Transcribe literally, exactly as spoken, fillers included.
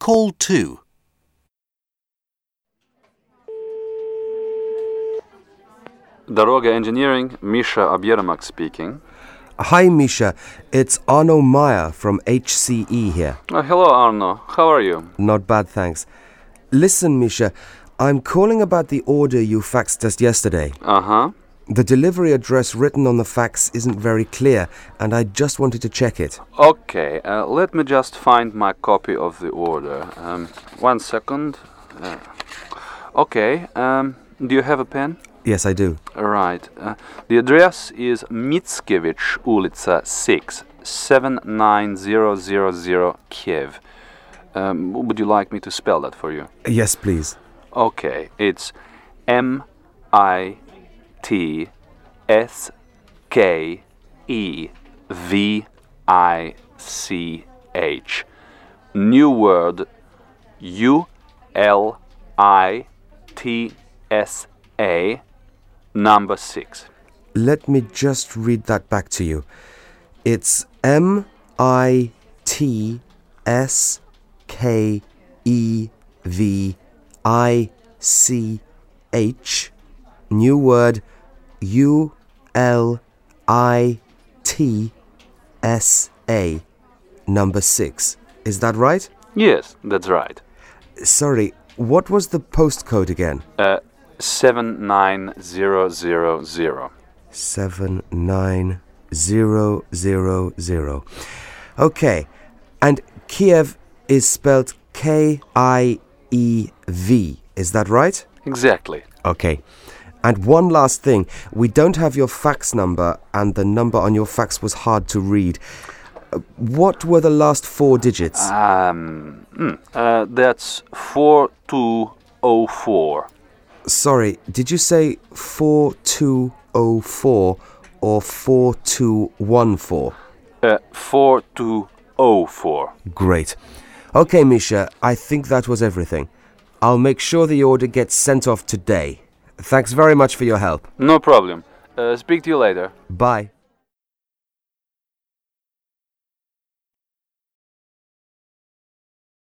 Call two. Doroga Engineering, Misha Abiermak speaking. Hi, Misha. It's Arno Meyer from H C E here. Uh, hello, Arno. How are you? Not bad, thanks. Listen, Misha, I'm calling about the order you faxed us yesterday. Uh-huh. The delivery address written on the fax isn't very clear, and I just wanted to check it. Okay, uh, let me just find my copy of the order. Um, one second. Uh, okay, um, do you have a pen? Yes, I do. Right. Uh, the address is Mickiewicz ulica six, seven nine zero zero zero, Kiev. Um, would you like me to spell that for you? Yes, please. Okay, it's M I T S K E V I C H. New word U L I T S A, number six. Let me just read that back to you. It's M I T S K E V I C H. New word U L I T S A, number six. Is that right? Yes, that's right. Sorry, what was the postcode again? Uh, seven nine zero zero zero. seven nine zero zero zero. Okay, and Kiev is spelled K I E V. Is that right? Exactly. Okay. And one last thing. We don't have your fax number, and the number on your fax was hard to read. Uh, What were the last four digits? Um, mm, uh, that's four two oh four. Sorry, did you say four two oh four or four two one four? Uh, four two oh four. Great. Okay, Misha, I think that was everything. I'll make sure the order gets sent off today. Thanks very much for your help. No problem. Uh, speak to you later. Bye.